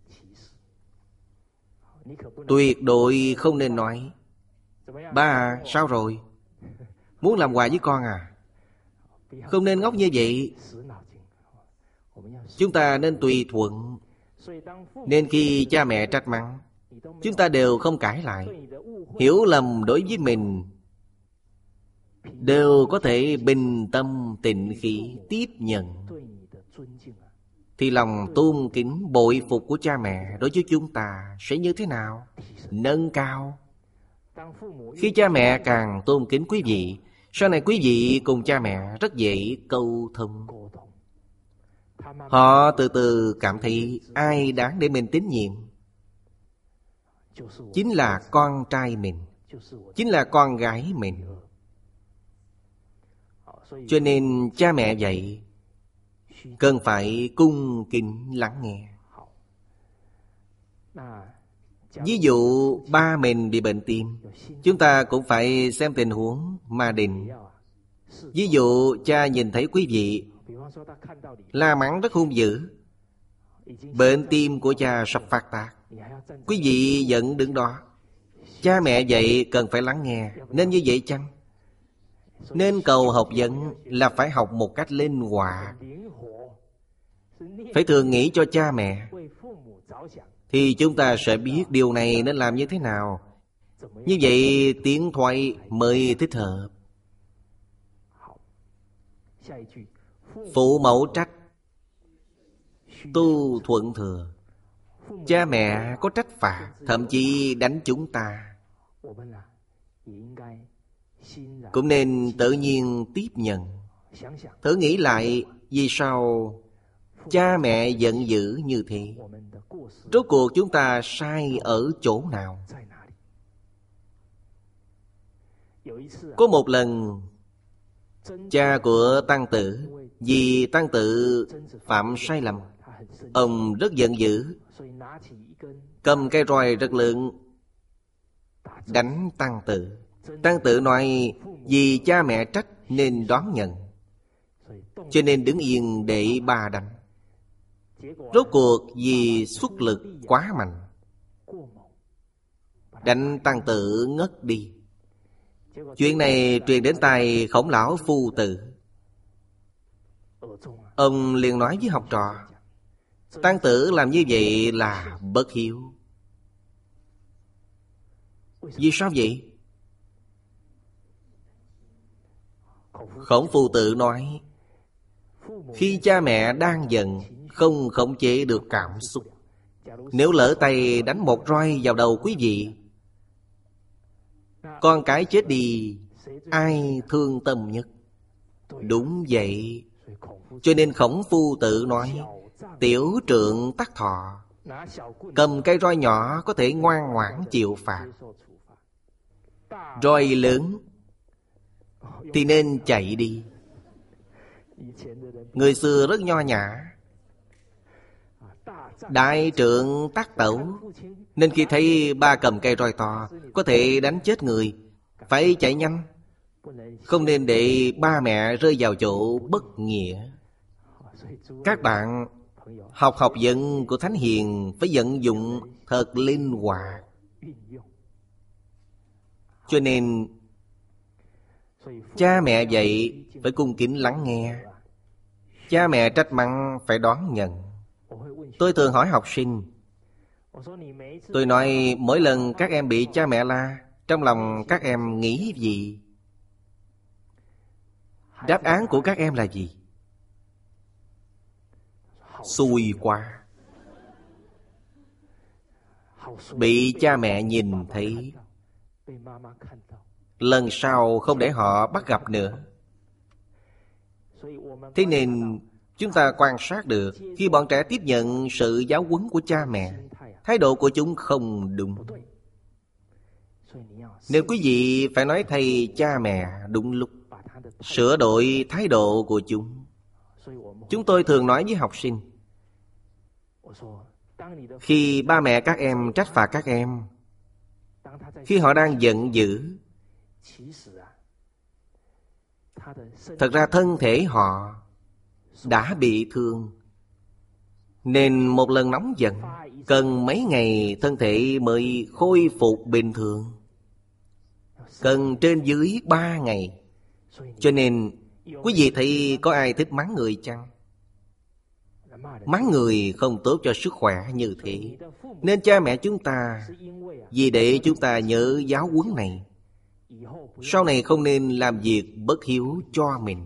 Tuyệt đối không nên nói: ba à, sao rồi? Muốn làm quà với con à? Không nên ngốc như vậy. Chúng ta nên tùy thuận. Nên khi cha mẹ trách mắng, chúng ta đều không cãi lại. Hiểu lầm đối với mình đều có thể bình tâm tịnh khí tiếp nhận, thì lòng tôn kính bội phục của cha mẹ đối với chúng ta sẽ như thế nào? Nâng cao. Khi cha mẹ càng tôn kính quý vị, sau này quý vị cùng cha mẹ rất dễ câu thông. Họ từ từ cảm thấy ai đáng để mình tín nhiệm chính là con trai mình, chính là con gái mình. Cho nên cha mẹ vậy cần phải cung kính lắng nghe. Ví dụ ba mình bị bệnh tim, chúng ta cũng phải xem tình huống mà định. Ví dụ cha nhìn thấy quý vị la mắng rất hung dữ, bệnh tim của cha sắp phát tác, quý vị vẫn đứng đó. Cha mẹ vậy cần phải lắng nghe. Nên như vậy chăng? Nên cầu học vấn là phải học một cách linh hoạt, phải thường nghĩ cho cha mẹ, thì chúng ta sẽ biết điều này nên làm như thế nào. Như vậy tiếng thoại mới thích hợp. Phụ mẫu trách, tu thuận thừa. Cha mẹ có trách phạt, thậm chí đánh chúng ta, cũng nên tự nhiên tiếp nhận. Thử nghĩ lại, vì sao cha mẹ giận dữ như thế? Rốt cuộc chúng ta sai ở chỗ nào? Có một lần, cha của tăng tử, vì tăng tử phạm sai lầm, ông rất giận dữ, cầm cây roi rất lớn đánh tăng tử. Tăng tử nói vì cha mẹ trách nên đón nhận, cho nên đứng yên để bà đánh. Rốt cuộc vì xuất lực quá mạnh, đánh tăng tử ngất đi. Chuyện này truyền đến tai Khổng lão phu tử. Ông liền nói với học trò, tăng tử làm như vậy là bất hiếu. Vì sao vậy? Khổng phu tử nói, khi cha mẹ đang giận, không khống chế được cảm xúc. Nếu lỡ tay đánh một roi vào đầu quý vị, con cái chết đi, ai thương tâm nhất? Đúng vậy. Cho nên Khổng phu tử nói, tiểu trượng tắc thọ. Cầm cây roi nhỏ có thể ngoan ngoãn chịu phạt, roi lớn thì nên chạy đi. Người xưa rất nho nhã. Đại trượng tác tẩu, nên khi thấy ba cầm cây roi to có thể đánh chết người, phải chạy nhanh, không nên để ba mẹ rơi vào chỗ bất nghĩa. Các bạn học học vấn của Thánh Hiền phải vận dụng thật linh hoạt. Cho nên cha mẹ vậy phải cung kính lắng nghe. Cha mẹ trách mắng phải đón nhận. Tôi thường hỏi học sinh, tôi nói mỗi lần các em bị cha mẹ la, trong lòng các em nghĩ gì? Đáp án của các em là gì? Xui quá, bị cha mẹ nhìn thấy, lần sau không để họ bắt gặp nữa. Thế nên chúng ta quan sát được, khi bọn trẻ tiếp nhận sự giáo huấn của cha mẹ, thái độ của chúng không đúng. Nếu quý vị phải nói thầy cha mẹ đúng lúc, sửa đổi thái độ của chúng. Chúng tôi thường nói với học sinh, khi ba mẹ các em trách phạt các em, khi họ đang giận dữ, thật ra thân thể họ đã bị thương, nên một lần nóng giận cần mấy ngày thân thể mới khôi phục bình thường, cần trên dưới 3 ngày. Cho nên quý vị thấy có ai thích mắng người chăng? Mắng người không tốt cho sức khỏe như thế. Nên cha mẹ chúng ta, vì để chúng ta nhớ giáo huấn này, sau này không nên làm việc bất hiếu cho mình.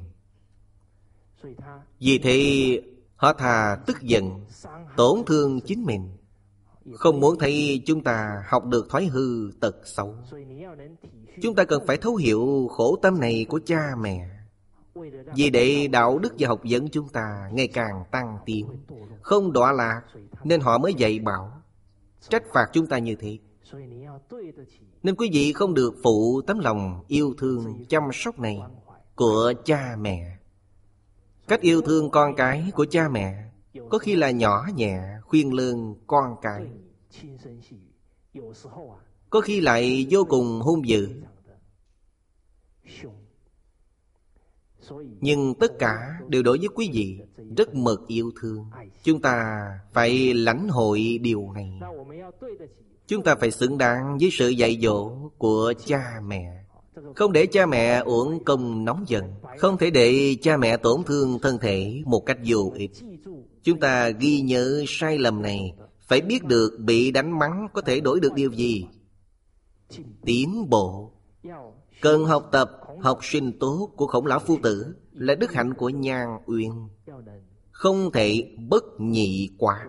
Vì thế họ thà tức giận, tổn thương chính mình, không muốn thấy chúng ta học được thói hư tật xấu. Chúng ta cần phải thấu hiểu khổ tâm này của cha mẹ, vì để đạo đức và học vấn chúng ta ngày càng tăng tiến, không đọa lạc, nên họ mới dạy bảo, trách phạt chúng ta như thế. Nên quý vị không được phụ tấm lòng yêu thương chăm sóc này của cha mẹ. Cách yêu thương con cái của cha mẹ có khi là nhỏ nhẹ khuyên lơn con cái, có khi lại vô cùng hung dữ. Nhưng tất cả đều đối với quý vị rất mực yêu thương. Chúng ta phải lãnh hội điều này. Chúng ta phải xứng đáng với sự dạy dỗ của cha mẹ, không để cha mẹ uổng công nóng giận, không thể để cha mẹ tổn thương thân thể một cách vô ích. Chúng ta ghi nhớ sai lầm này, phải biết được bị đánh mắng có thể đổi được điều gì. Tiến bộ. Cần học tập học sinh tốt của Khổng Lão Phu Tử là đức hạnh của Nhan Uyên, không thể bất nhị quả.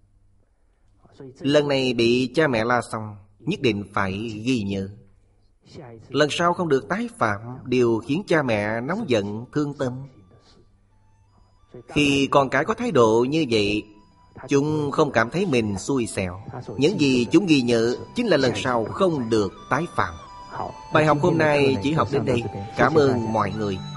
Lần này bị cha mẹ la xong, nhất định phải ghi nhớ. Lần sau không được tái phạm điều khiến cha mẹ nóng giận thương tâm. Khi con cái có thái độ như vậy, chúng không cảm thấy mình xui xẻo. Những gì chúng ghi nhớ chính là lần sau không được tái phạm. Bài học hôm nay chỉ học đến đây. Cảm ơn mọi người.